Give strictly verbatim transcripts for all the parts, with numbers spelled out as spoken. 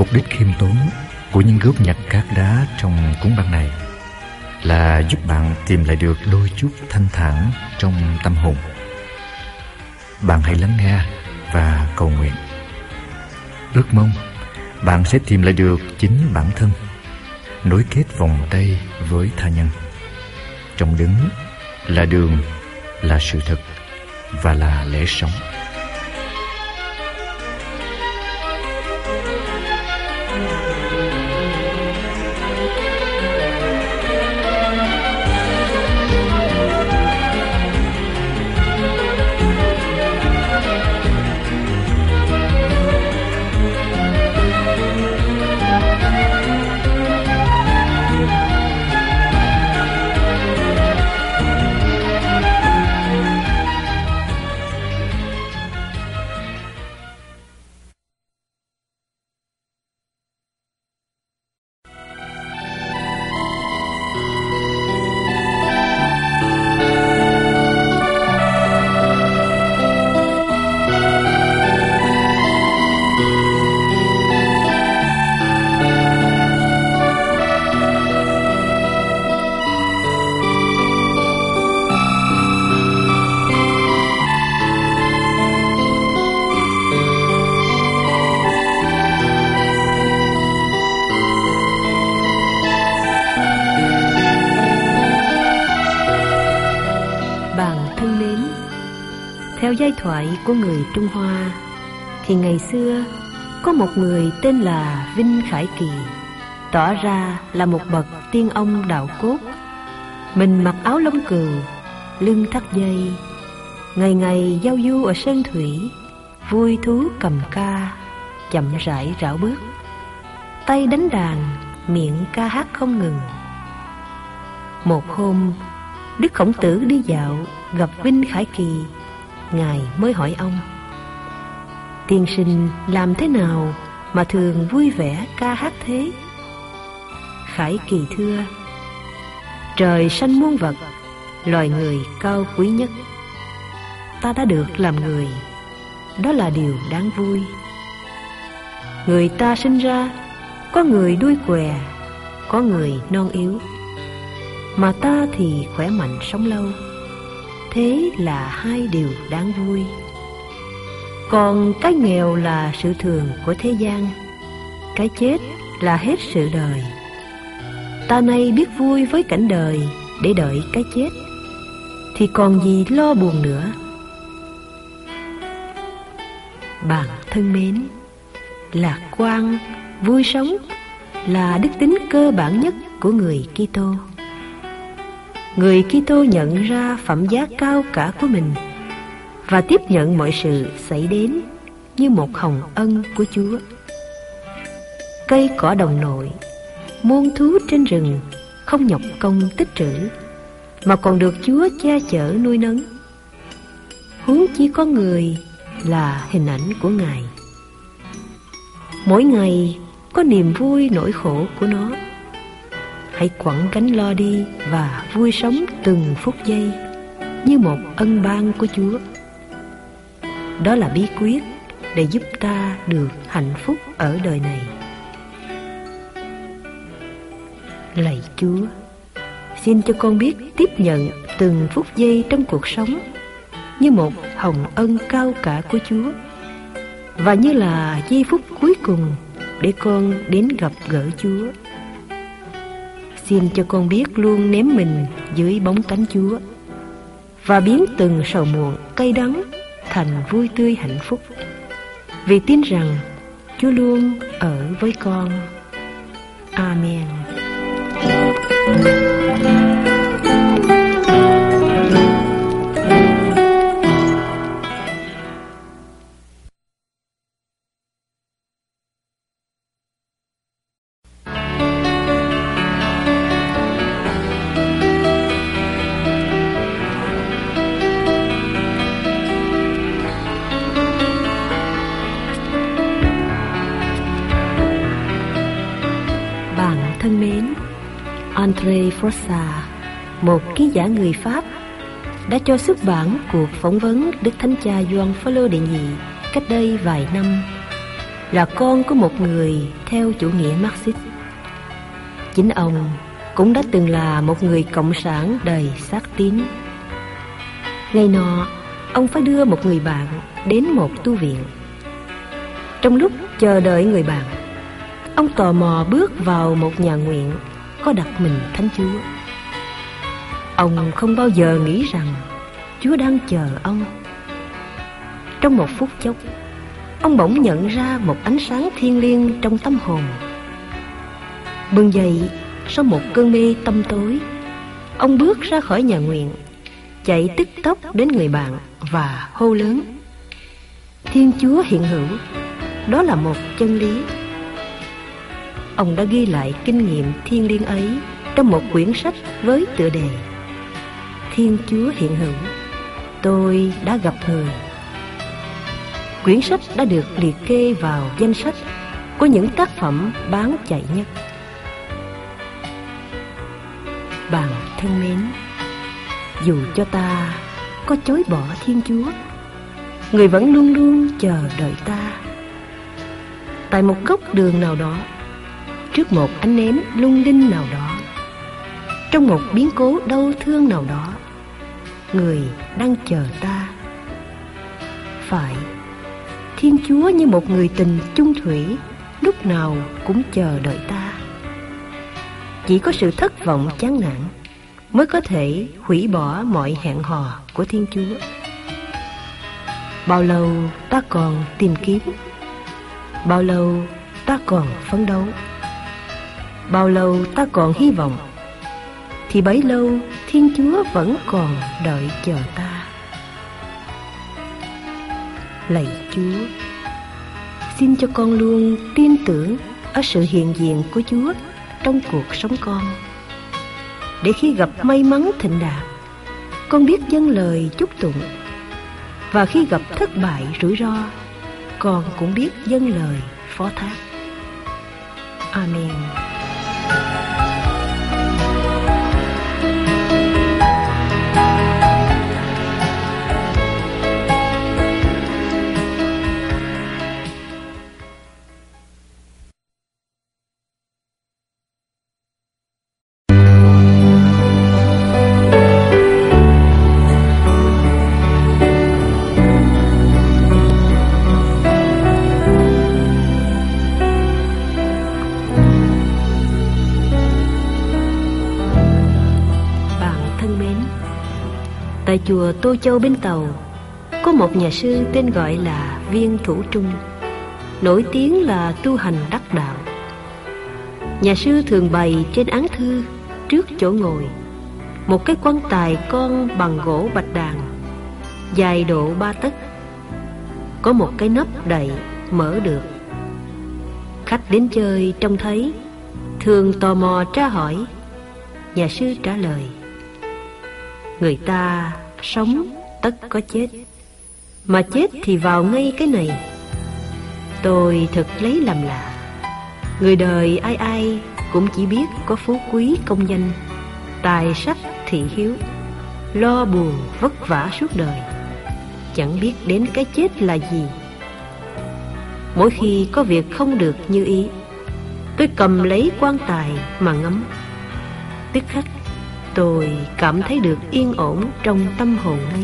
Mục đích khiêm tốn của những góp nhặt cát đá trong cuốn băng này là giúp bạn tìm lại được đôi chút thanh thản trong tâm hồn. Bạn hãy lắng nghe và cầu nguyện. Ước mong bạn sẽ tìm lại được chính bản thân, nối kết vòng tay với tha nhân. Trong Đấng là đường, là sự thật và là lẽ sống. Theo giai thoại của người Trung Hoa thì ngày xưa có một người tên là Vinh Khải Kỳ, tỏ ra là một bậc tiên ông đạo cốt. Mình mặc áo lông cừu, lưng thắt dây, ngày ngày giao du ở sơn thủy, vui thú cầm ca, chậm rãi rảo bước, tay đánh đàn, miệng ca hát không ngừng. Một hôm, Đức Khổng Tử đi dạo gặp Vinh Khải Kỳ. Ngài mới hỏi ông: tiên sinh làm thế nào mà thường vui vẻ ca hát thế? Khải Kỳ thưa: trời sanh muôn vật, loài người cao quý nhất. Ta đã được làm người, đó là điều đáng vui. Người ta sinh ra, có người đuôi què, có người non yếu, mà ta thì khỏe mạnh sống lâu. Thế là hai điều đáng vui. Còn cái nghèo là sự thường của thế gian, cái chết là hết sự đời. Ta nay biết vui với cảnh đời để đợi cái chết, thì còn gì lo buồn nữa. Bạn thân mến, lạc quan, vui sống là đức tính cơ bản nhất của người Kitô. Người Kitô nhận ra phẩm giá cao cả của mình và tiếp nhận mọi sự xảy đến như một hồng ân của Chúa. Cây cỏ đồng nội, muôn thú trên rừng không nhọc công tích trữ, mà còn được Chúa che chở nuôi nấng. Huống chi có người là hình ảnh của Ngài. Mỗi ngày có niềm vui nỗi khổ của nó. Hãy quẳng gánh lo đi và vui sống từng phút giây như một ân ban của Chúa. Đó là bí quyết để giúp ta được hạnh phúc ở đời này. Lạy Chúa, xin cho con biết tiếp nhận từng phút giây trong cuộc sống như một hồng ân cao cả của Chúa, và như là giây phút cuối cùng để con đến gặp gỡ Chúa. Xin cho con biết luôn ném mình dưới bóng cánh Chúa và biến từng sầu muộn cay đắng thành vui tươi hạnh phúc, vì tin rằng Chúa luôn ở với con. Amen. Thân mến, André Froissart, một ký giả người Pháp, đã cho xuất bản cuộc phỏng vấn Đức Thánh Cha Gioan Phaolô đệ nhị cách đây vài năm. là con của một người theo chủ nghĩa Marxist. Chính ông cũng đã từng là một người cộng sản đầy xác tín. Ngày nọ, ông phải đưa một người bạn đến một tu viện. Trong lúc chờ đợi người bạn, ông tò mò bước vào một nhà nguyện có đặt mình Thánh Chúa. Ông không bao giờ nghĩ rằng Chúa đang chờ ông. Trong một phút chốc, ông bỗng nhận ra một ánh sáng thiêng liêng trong tâm hồn. Bừng dậy sau một cơn mê tăm tối, ông bước ra khỏi nhà nguyện, chạy tức tốc đến người bạn và hô lớn: Thiên Chúa hiện hữu, đó là một chân lý. Ông đã ghi lại kinh nghiệm thiêng liêng ấy trong một quyển sách với tựa đề Thiên Chúa hiện hữu, tôi đã gặp người. Quyển sách đã được liệt kê vào danh sách của những tác phẩm bán chạy nhất. Bạn thân mến, dù cho ta có chối bỏ Thiên Chúa, Người vẫn luôn luôn chờ đợi ta. Tại một góc đường nào đó, trước một ánh nến lung linh nào đó, trong một biến cố đau thương nào đó, Người đang chờ ta. Phải, Thiên Chúa như một người tình chung thủy, lúc nào cũng chờ đợi ta. Chỉ có sự thất vọng chán nản mới có thể hủy bỏ mọi hẹn hò của Thiên Chúa. Bao lâu ta còn tìm kiếm, bao lâu ta còn phấn đấu, bao lâu ta còn hy vọng, thì bấy lâu Thiên Chúa vẫn còn đợi chờ ta. Lạy Chúa, xin cho con luôn tin tưởng ở sự hiện diện của Chúa trong cuộc sống con, để khi gặp may mắn thịnh đạt, con biết dâng lời chúc tụng, và khi gặp thất bại rủi ro, con cũng biết dâng lời phó thác. Amen. Tại chùa Tô Châu Bến Tàu có một nhà sư tên gọi là Viên Thủ Trung, nổi tiếng là tu hành đắc đạo. Nhà sư thường bày trên án thư trước chỗ ngồi một cái quan tài con bằng gỗ bạch đàn, dài độ ba tấc, có một cái nắp đậy mở được. Khách đến chơi trông thấy thường tò mò tra hỏi. Nhà sư trả lời: người ta sống tất có chết, mà chết thì vào ngay cái này. Tôi thật lấy làm lạ. Người đời ai ai cũng chỉ biết có phú quý công danh, tài sắc thị hiếu, lo buồn vất vả suốt đời, chẳng biết đến cái chết là gì. Mỗi khi có việc không được như ý, tôi cầm lấy quan tài mà ngắm. Tức khắc tôi cảm thấy được yên ổn trong tâm hồn ngay.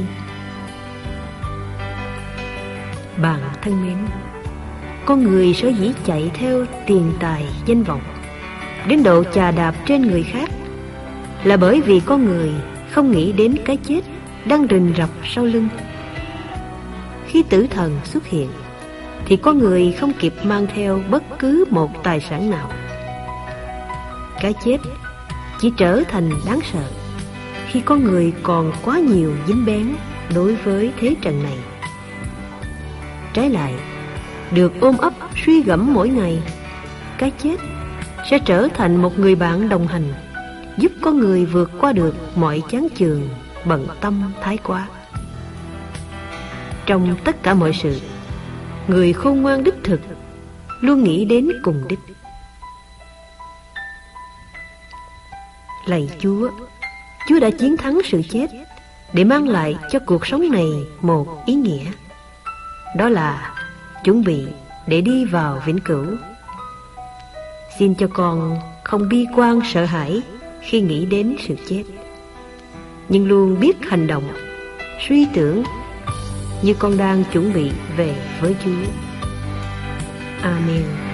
Bạn thân mến, con người sở dĩ chạy theo tiền tài danh vọng đến độ chà đạp trên người khác, là bởi vì con người không nghĩ đến cái chết đang rình rập sau lưng. Khi tử thần xuất hiện thì con người không kịp mang theo bất cứ một tài sản nào. Cái chết chỉ trở thành đáng sợ khi con người còn quá nhiều dính bén đối với thế trần này. Trái lại, được ôm ấp suy gẫm mỗi ngày, cái chết sẽ trở thành một người bạn đồng hành, giúp con người vượt qua được mọi chán chường, bận tâm thái quá. Trong tất cả mọi sự, người khôn ngoan đích thực luôn nghĩ đến cùng đích. Lạy Chúa, Chúa đã chiến thắng sự chết để mang lại cho cuộc sống này một ý nghĩa. Đó là chuẩn bị để đi vào vĩnh cửu. Xin cho con không bi quan sợ hãi khi nghĩ đến sự chết, nhưng luôn biết hành động, suy tưởng như con đang chuẩn bị về với Chúa. Amen.